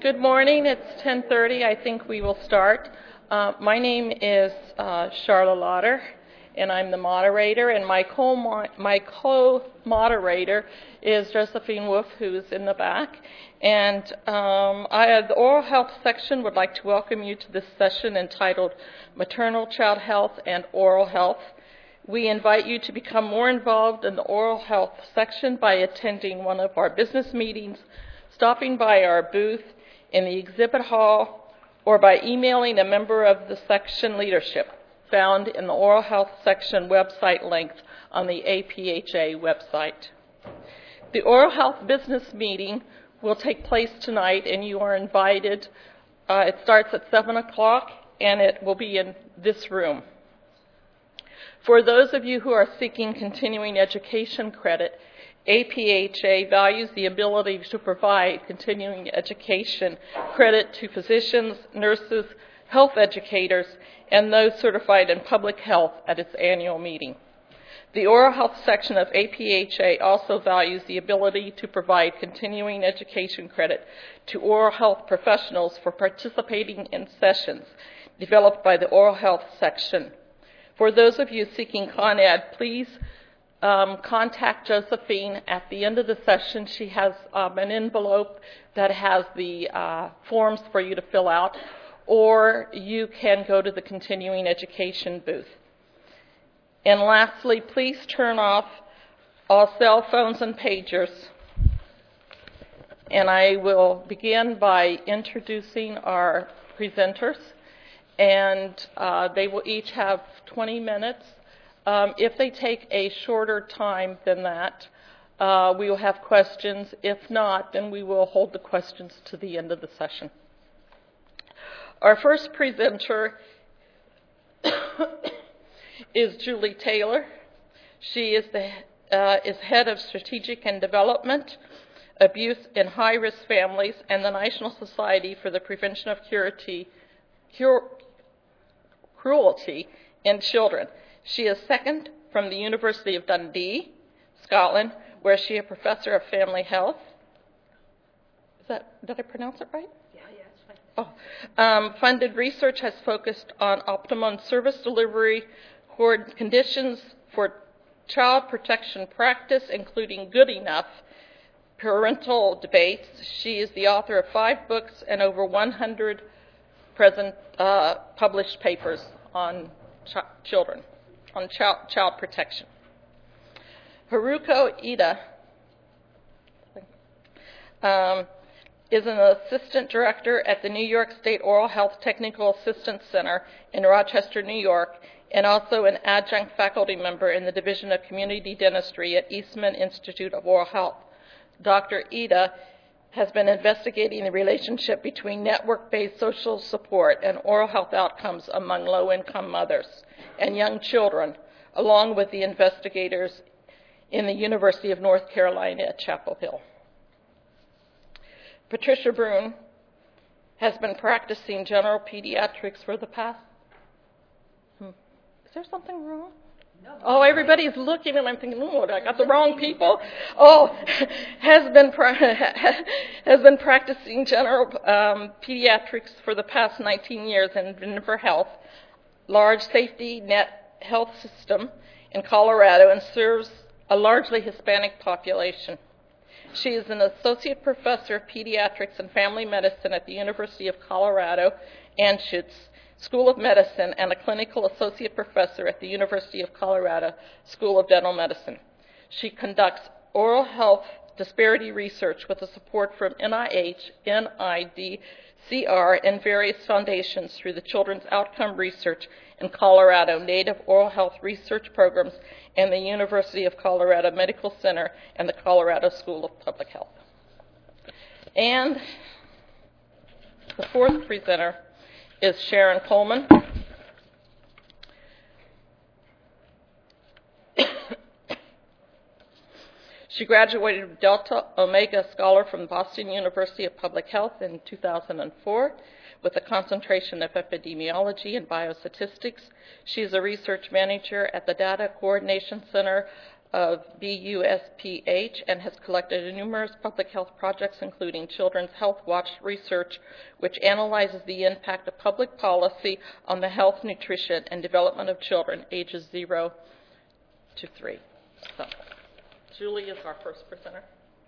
Good morning. It's 10:30. I think we will start. My name is Charla Lauder, and I'm the moderator. And my co-moderator is Josephine Wolf, who's in the back. And the Oral Health section would like to welcome you to this session entitled Maternal Child Health and Oral Health. We invite you to become more involved in the Oral Health section by attending one of our business meetings, stopping by our booth in the exhibit hall, or by emailing a member of the section leadership found in the Oral Health section website link on the APHA website. The Oral Health business meeting will take place tonight, and you are invited. It starts at 7 o'clock, and it will be in this room. For those of you who are seeking continuing education credit, APHA values the ability to provide continuing education credit to physicians, nurses, health educators, and those certified in public health at its annual meeting. The Oral Health section of APHA also values the ability to provide continuing education credit to oral health professionals for participating in sessions developed by the Oral Health section. For those of you seeking Con Ed, please contact Josephine at the end of the session. She has an envelope that has the forms for you to fill out, or you can go to the continuing education booth. And lastly, please turn off all cell phones and pagers. And I will begin by introducing our presenters, and they will each have 20 minutes. If they take a shorter time than that, we will have questions. If not, then we will hold the questions to the end of the session. Our first presenter is Julie Taylor. She is head of Strategic and Development, Abuse in High-Risk Families, and the National Society for the Prevention of Cruelty in Children. She is second from the University of Dundee, Scotland, where she is a professor of family health. Did I pronounce it right? Yeah, it's fine. Funded research has focused on optimum service delivery, conditions for child protection practice, including good enough, parental debates. She is the author of 5 books and over 100 published papers on children. On child protection. Haruko Ida is an assistant director at the New York State Oral Health Technical Assistance Center in Rochester, New York, and also an adjunct faculty member in the Division of Community Dentistry at Eastman Institute of Oral Health. Dr. Ida has been investigating the relationship between network-based social support and oral health outcomes among low-income mothers and young children, along with the investigators in the University of North Carolina at Chapel Hill. Patricia Brune has been practicing general pediatrics for the past... Is there something wrong? No. Oh, everybody's looking, and I'm thinking, oh, I got the wrong people. Oh, has been practicing general pediatrics for the past 19 years in Denver Health, large safety net health system in Colorado, and serves a largely Hispanic population. She is an associate professor of pediatrics and family medicine at the University of Colorado Anschutz School of Medicine and a clinical associate professor at the University of Colorado School of Dental Medicine. She conducts oral health disparity research with the support from NIH, NIDCR, and various foundations through the Children's Outcome Research in Colorado Native Oral Health Research Programs and the University of Colorado Medical Center and the Colorado School of Public Health. And the fourth presenter is Sharon Coleman. She graduated with Delta Omega Scholar from Boston University of Public Health in 2004 with a concentration of epidemiology and biostatistics. She is a research manager at the Data Coordination Center of BUSPH and has collected numerous public health projects, including Children's Health Watch research, which analyzes the impact of public policy on the health, nutrition, and development of children ages 0 to 3. So, Julie is our first presenter.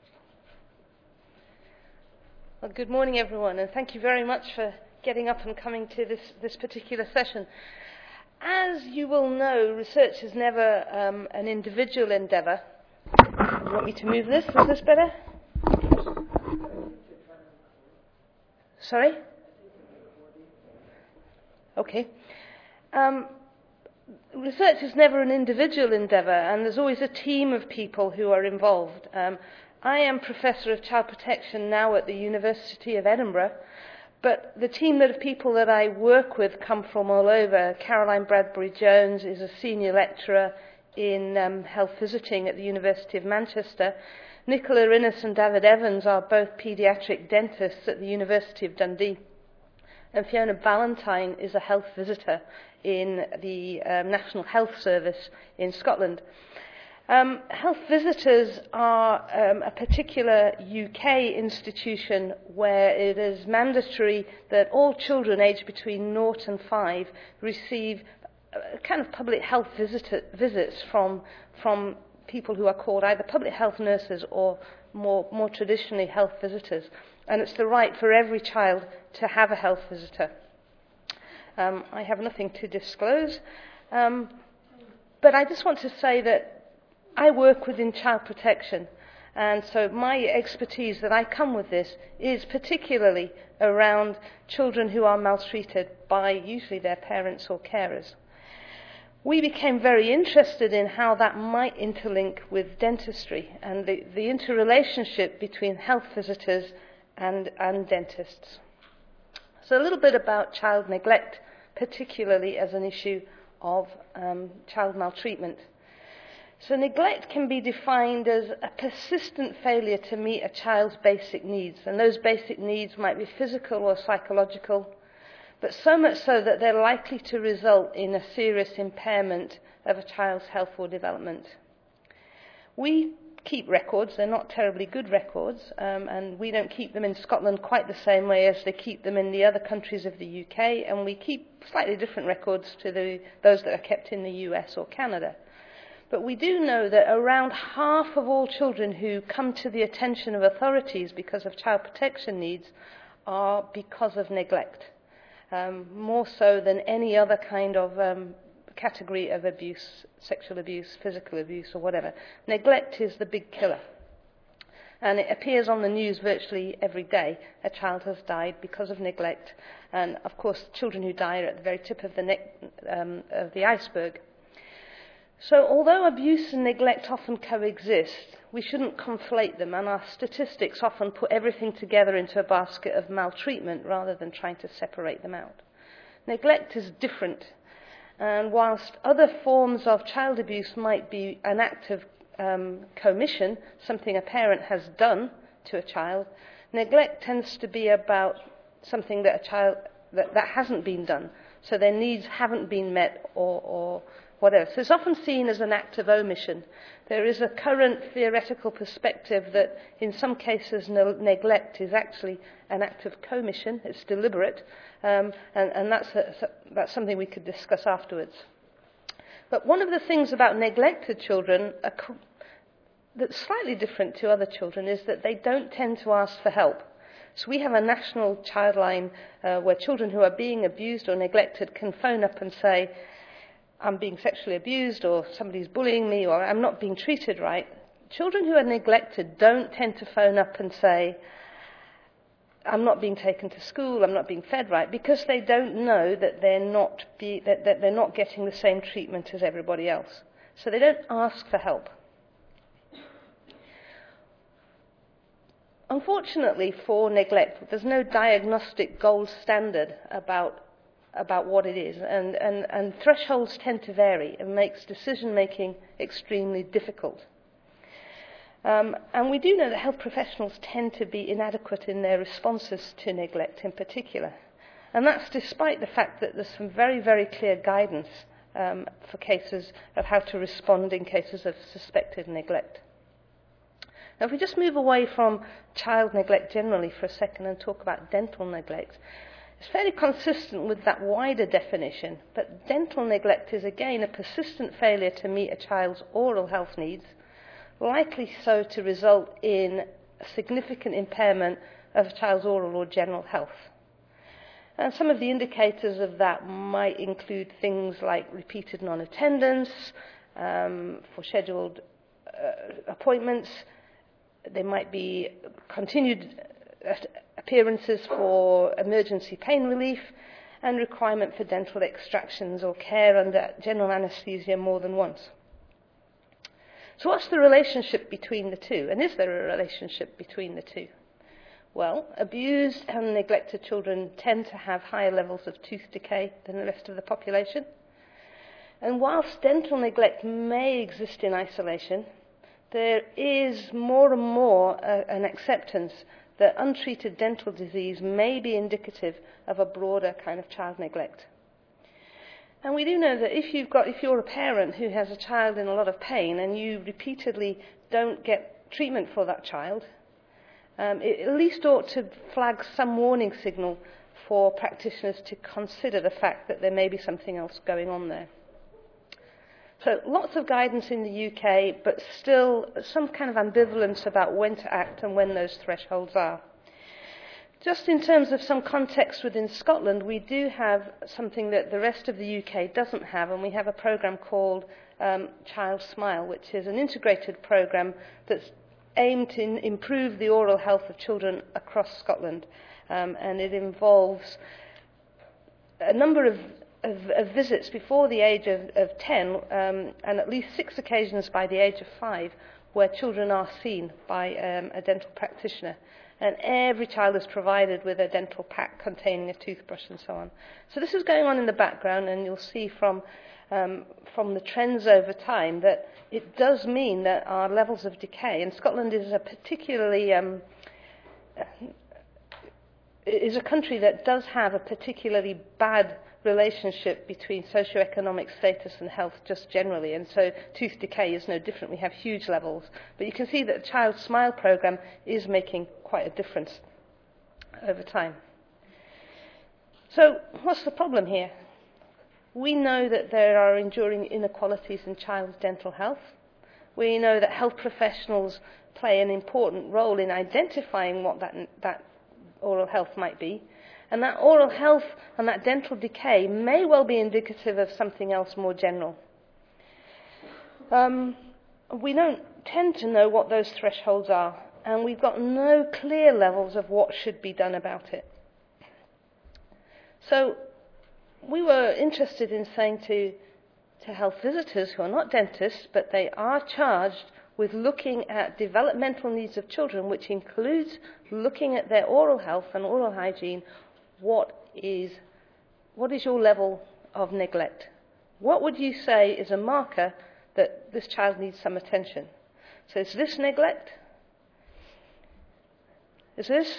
Well, good morning, everyone, and thank you very much for getting up and coming to this particular session. As you will know, research is never an individual endeavour. You want me to move this? Is this better? Sorry? Okay. Research is never an individual endeavour, and there's always a team of people who are involved. I am Professor of Child Protection now at the University of Edinburgh, but the team of people that I work with come from all over. Caroline Bradbury-Jones is a senior lecturer in health visiting at the University of Manchester. Nicola Innes and David Evans are both paediatric dentists at the University of Dundee. And Fiona Ballantyne is a health visitor in the National Health Service in Scotland. Health visitors are a particular UK institution where it is mandatory that all children aged between 0 and 5 receive kind of public health visits from people who are called either public health nurses or more traditionally health visitors. And it's the right for every child to have a health visitor. I have nothing to disclose, but I just want to say that I work within child protection, and so my expertise that I come with this is particularly around children who are maltreated by usually their parents or carers. We became very interested in how that might interlink with dentistry and the interrelationship between health visitors and dentists. So a little bit about child neglect, particularly as an issue of child maltreatment. So neglect can be defined as a persistent failure to meet a child's basic needs, and those basic needs might be physical or psychological, but so much so that they're likely to result in a serious impairment of a child's health or development. We keep records. They're not terribly good records, and we don't keep them in Scotland quite the same way as they keep them in the other countries of the UK, and we keep slightly different records to those that are kept in the US or Canada. But we do know that around half of all children who come to the attention of authorities because of child protection needs are because of neglect, more so than any other kind of category of abuse, sexual abuse, physical abuse, or whatever. Neglect is the big killer. And it appears on the news virtually every day. A child has died because of neglect. And, of course, children who die are at the very tip of the iceberg. So although abuse and neglect often coexist, we shouldn't conflate them, and our statistics often put everything together into a basket of maltreatment rather than trying to separate them out. Neglect is different, and whilst other forms of child abuse might be an act of commission, something a parent has done to a child, neglect tends to be about something that a child that hasn't been done, so their needs haven't been met or whatever. So it's often seen as an act of omission. There is a current theoretical perspective that in some cases neglect is actually an act of commission. It's deliberate, and that's something we could discuss afterwards. But one of the things about neglected children that's slightly different to other children is that they don't tend to ask for help. So we have a national child line where children who are being abused or neglected can phone up and say, I'm being sexually abused, or somebody's bullying me, or I'm not being treated right. Children who are neglected don't tend to phone up and say, I'm not being taken to school, I'm not being fed right, because they don't know that they're not getting the same treatment as everybody else. So they don't ask for help. Unfortunately for neglect, there's no diagnostic gold standard about what it is, and thresholds tend to vary and makes decision-making extremely difficult. And we do know that health professionals tend to be inadequate in their responses to neglect in particular. And that's despite the fact that there's some very, very clear guidance for cases of how to respond in cases of suspected neglect. Now, if we just move away from child neglect generally for a second and talk about dental neglect, it's fairly consistent with that wider definition, but dental neglect is again a persistent failure to meet a child's oral health needs, likely so to result in a significant impairment of a child's oral or general health. And some of the indicators of that might include things like repeated non-attendance for scheduled appointments. There might be continued appearances for emergency pain relief and requirement for dental extractions or care under general anaesthesia more than once. So what's the relationship between the two? And is there a relationship between the two? Well, abused and neglected children tend to have higher levels of tooth decay than the rest of the population. And whilst dental neglect may exist in isolation, there is more and more an acceptance that untreated dental disease may be indicative of a broader kind of child neglect. And we do know that if you're a parent who has a child in a lot of pain and you repeatedly don't get treatment for that child, it at least ought to flag some warning signal for practitioners to consider the fact that there may be something else going on there. So lots of guidance in the UK, but still some kind of ambivalence about when to act and when those thresholds are. Just in terms of some context within Scotland, we do have something that the rest of the UK doesn't have, and we have a programme called Child Smile, which is an integrated programme that's aimed to improve the oral health of children across Scotland. And it involves a number of visits before the age of 10 and at least 6 occasions by the age of 5 where children are seen by a dental practitioner. And every child is provided with a dental pack containing a toothbrush and so on. So this is going on in the background, and you'll see from the trends over time that it does mean that our levels of decay, and Scotland is a particularly is a country that does have a particularly bad relationship between socioeconomic status and health just generally, and so tooth decay is no different. We have huge levels, but you can see that the Child Smile programme is making quite a difference over time. So what's the problem here? We know that there are enduring inequalities in child's dental health. We know that health professionals play an important role in identifying what that oral health might be. And that oral health and that dental decay may well be indicative of something else more general. We don't tend to know what those thresholds are, and we've got no clear levels of what should be done about it. So we were interested in saying to health visitors who are not dentists, but they are charged with looking at developmental needs of children, which includes looking at their oral health and oral hygiene. What is your level of neglect? What would you say is a marker that this child needs some attention? So is this neglect? Is this?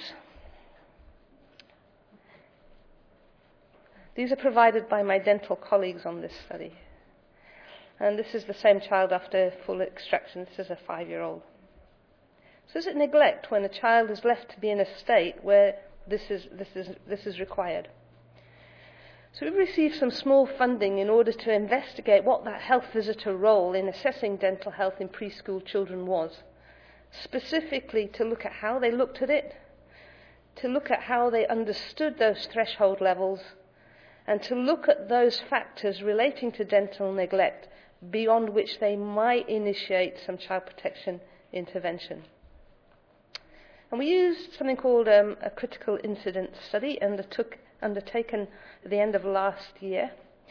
These are provided by my dental colleagues on this study. And this is the same child after full extraction. This is a 5-year-old. So is it neglect when a child is left to be in a state where this is required? So we've received some small funding in order to investigate what that health visitor role in assessing dental health in preschool children was. Specifically to look at how they looked at it, to look at how they understood those threshold levels, and to look at those factors relating to dental neglect beyond which they might initiate some child protection intervention. And we used something called a critical incident study undertaken at the end of last year.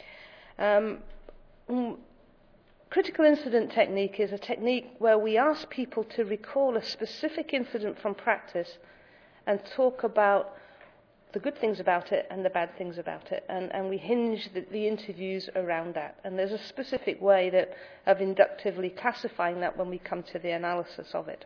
Critical incident technique is a technique where we ask people to recall a specific incident from practice and talk about the good things about it and the bad things about it, and we hinge the interviews around that. And there's a specific way of inductively classifying that when we come to the analysis of it.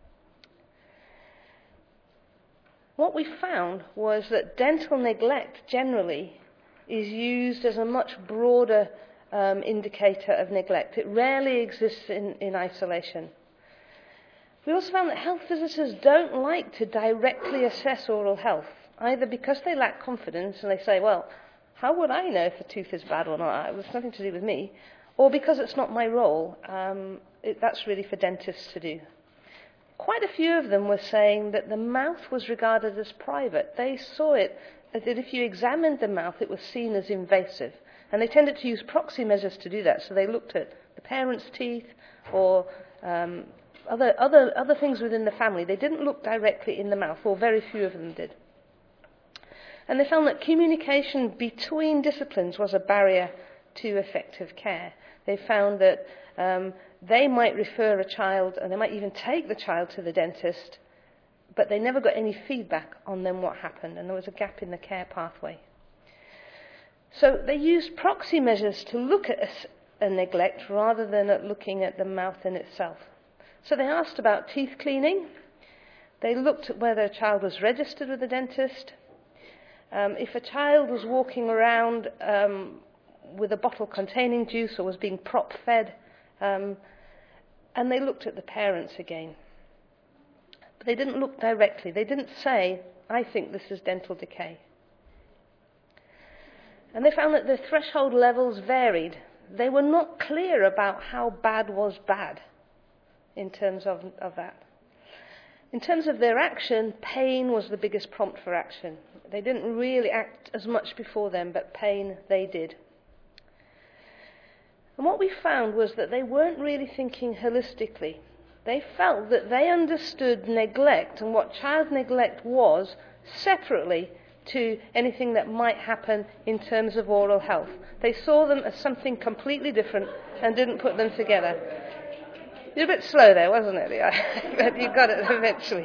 What we found was that dental neglect generally is used as a much broader indicator of neglect. It rarely exists in isolation. We also found that health visitors don't like to directly assess oral health, either because they lack confidence and they say, well, how would I know if the tooth is bad or not? It's nothing to do with me. Or because it's not my role. That's really for dentists to do. Quite a few of them were saying that the mouth was regarded as private. They saw it as that if you examined the mouth, it was seen as invasive. And they tended to use proxy measures to do that. So they looked at the parents' teeth or other things within the family. They didn't look directly in the mouth, or very few of them did. And they found that communication between disciplines was a barrier to effective care. They found that they might refer a child, and they might even take the child to the dentist, but they never got any feedback on then what happened, and there was a gap in the care pathway. So they used proxy measures to look at a neglect rather than at looking at the mouth in itself. So they asked about teeth cleaning. They looked at whether a child was registered with the dentist. If a child was walking around with a bottle containing juice or was being prop-fed, and they looked at the parents again. But they didn't look directly. They didn't say, I think this is dental decay. And they found that the threshold levels varied. They were not clear about how bad was bad in terms of that. In terms of their action, pain was the biggest prompt for action. They didn't really act as much before then, but pain they did. And what we found was that they weren't really thinking holistically. They felt that they understood neglect and what child neglect was separately to anything that might happen in terms of oral health. They saw them as something completely different and didn't put them together. You're a bit slow there, wasn't it? But you got it eventually.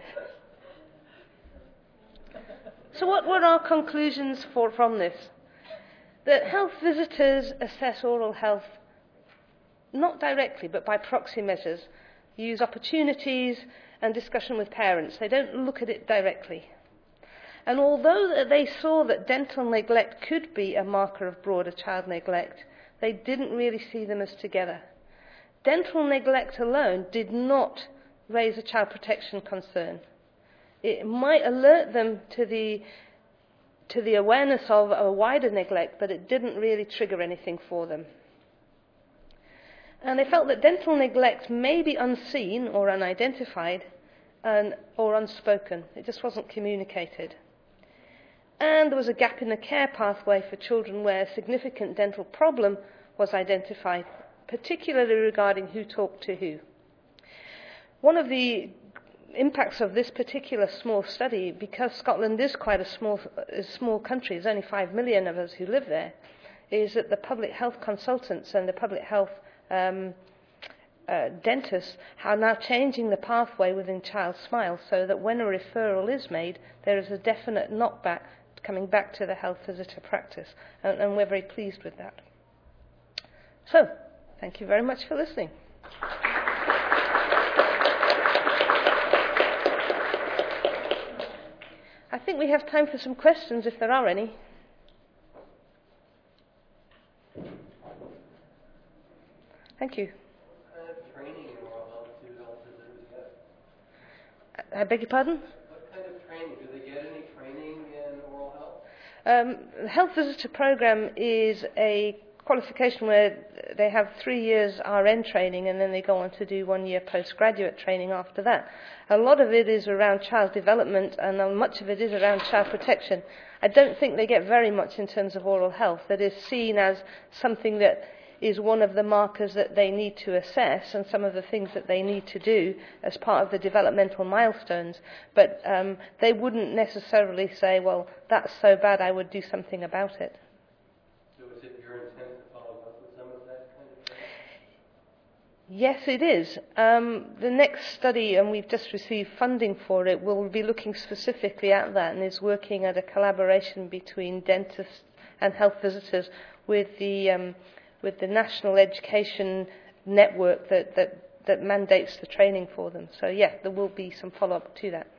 So what were our conclusions from this? That health visitors assess oral health not directly, but by proxy measures, use opportunities and discussion with parents. They don't look at it directly. And although they saw that dental neglect could be a marker of broader child neglect, they didn't really see them as together. Dental neglect alone did not raise a child protection concern. It might alert them to the awareness of a wider neglect, but it didn't really trigger anything for them. And they felt that dental neglect may be unseen or unidentified or unspoken. It just wasn't communicated. And there was a gap in the care pathway for children where a significant dental problem was identified, particularly regarding who talked to who. One of the impacts of this particular small study, because Scotland is quite a small country, there's only 5 million of us who live there, is that the public health consultants and the public health dentists are now changing the pathway within Child Smile so that when a referral is made, there is a definite knockback coming back to the health visitor practice, and we're very pleased with that. So, thank you very much for listening. I think we have time for some questions if there are any. Thank you. What kind of training in oral health do health visitors get? I beg your pardon? What kind of training? Do they get any training in oral health? The Health Visitor Programme is a qualification where they have 3 years RN training and then they go on to do 1 year postgraduate training after that. A lot of it is around child development and much of it is around child protection. I don't think they get very much in terms of oral health that is seen as something that is one of the markers that they need to assess and some of the things that they need to do as part of the developmental milestones. But they wouldn't necessarily say, well, that's so bad, I would do something about it. So is it your intent to follow up with some of that kind of training? Yes, it is. The next study, and we've just received funding for it, will be looking specifically at that and is working at a collaboration between dentists and health visitors with the National Education Network that mandates the training for them. So, yeah, there will be some follow-up to that.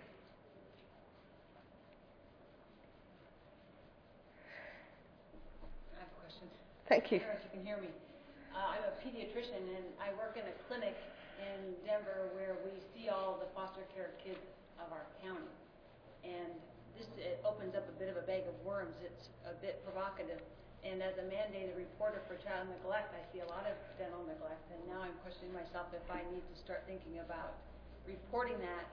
I have a question. Thank you. I don't know if you can hear me. I'm a pediatrician, and I work in a clinic in Denver where we see all the foster care kids of our county. And it opens up a bit of a bag of worms. It's a bit provocative. And as a mandated reporter for child neglect, I see a lot of dental neglect. And now I'm questioning myself if I need to start thinking about reporting that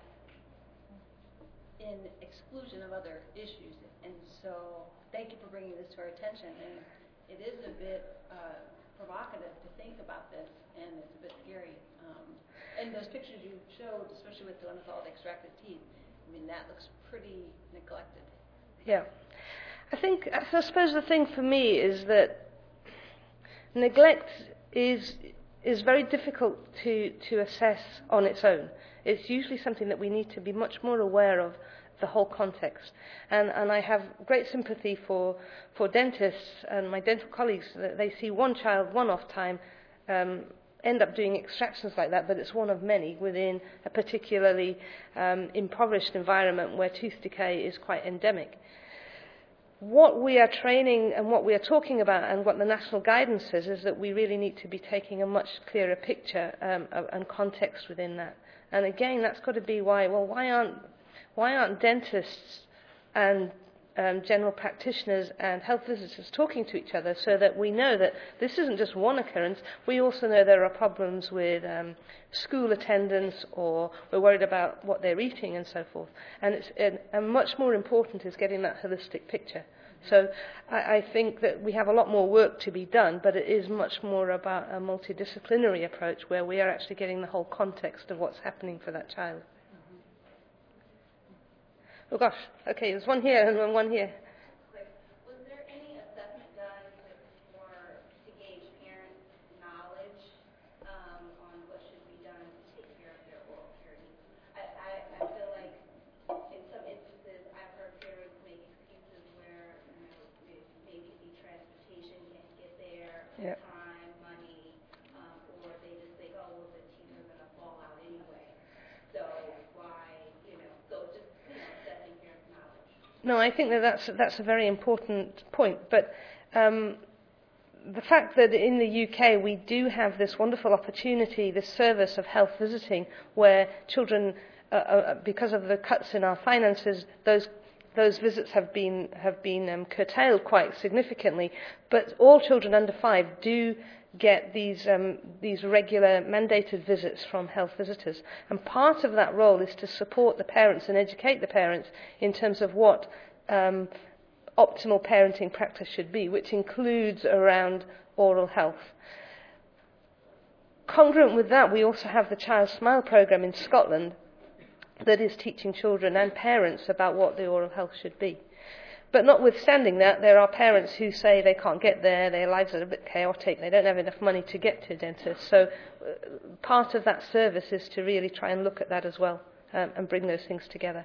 in exclusion of other issues. And so thank you for bringing this to our attention. And it is a bit provocative to think about this, and it's a bit scary. And those pictures you showed, especially with the ones with all the extracted teeth, I mean, that looks pretty neglected. Yeah. I suppose the thing for me is that neglect is very difficult to assess on its own. It's usually something that we need to be much more aware of the whole context. And I have great sympathy for dentists and my dental colleagues that they see one child one-off time end up doing extractions like that, but it's one of many within a particularly impoverished environment where tooth decay is quite endemic. What we are training and what we are talking about and what the national guidance says is that we really need to be taking a much clearer picture and context within that. And again, that's got to be why aren't dentists and general practitioners and health visitors talking to each other so that we know that this isn't just one occurrence. We also know there are problems with school attendance, or we're worried about what they're eating and so forth. And much more important is getting that holistic picture. So I think that we have a lot more work to be done, but it is much more about a multidisciplinary approach where we are actually getting the whole context of what's happening for that child. Oh gosh, okay, there's one here and one here. Was there any assessment done to gauge parents' knowledge on what should be done to take care of their oral care needs? I feel like in some instances I've heard parents make excuses where maybe the transportation can't get there, time, money, or they just think, oh, well, the teeth are going to fall out anyway. So why, so just assessing parents' knowledge. No, I think that's a very important point. But the fact that in the UK we do have this wonderful opportunity, this service of health visiting, where children, because of the cuts in our finances, those visits have been curtailed quite significantly. But all children under 5 do get these regular mandated visits from health visitors. And part of that role is to support the parents and educate the parents in terms of what optimal parenting practice should be, which includes around oral health. Congruent with that, we also have the Child Smile programme in Scotland that is teaching children and parents about what the oral health should be. But notwithstanding that, there are parents who say they can't get there, their lives are a bit chaotic, they don't have enough money to get to a dentist. So part of that service is to really try and look at that as well and bring those things together.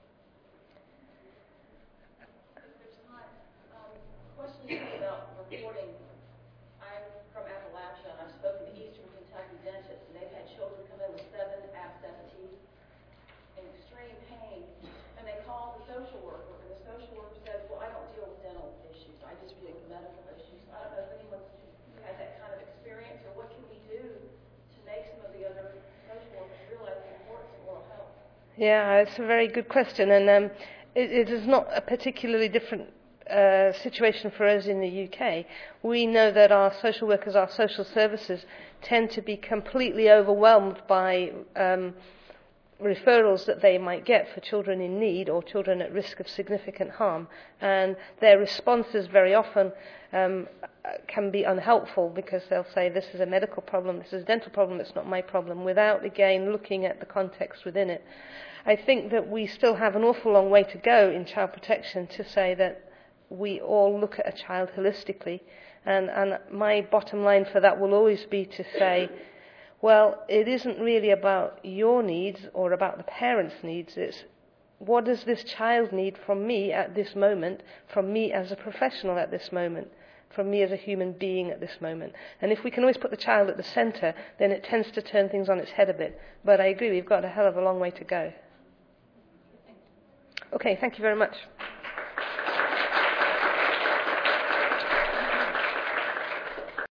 Question about reporting. I'm from Appalachia, and I've spoken to Eastern Kentucky dentists, and they've had children come in with 7 abscess teeth in extreme pain, and they call the social worker, and the social worker says, well, I don't deal with dental issues, I just deal with medical issues. I don't know if anyone has that kind of experience, or what can we do to make some of the other social workers realize the importance of oral health? Yeah, it's a very good question, and it is not a particularly different situation for us in the UK. We know that our social workers, our social services, tend to be completely overwhelmed by referrals that they might get for children in need or children at risk of significant harm, and their responses very often can be unhelpful because they'll say this is a medical problem, this is a dental problem, it's not my problem, without again looking at the context within it. I think that we still have an awful long way to go in child protection to say that we all look at a child holistically, and my bottom line for that will always be to say, well, it isn't really about your needs or about the parents' needs, it's what does this child need from me at this moment, from me as a professional at this moment, from me as a human being at this moment. And if we can always put the child at the centre, then it tends to turn things on its head a bit. But I agree, we've got a hell of a long way to go. Okay, thank you very much.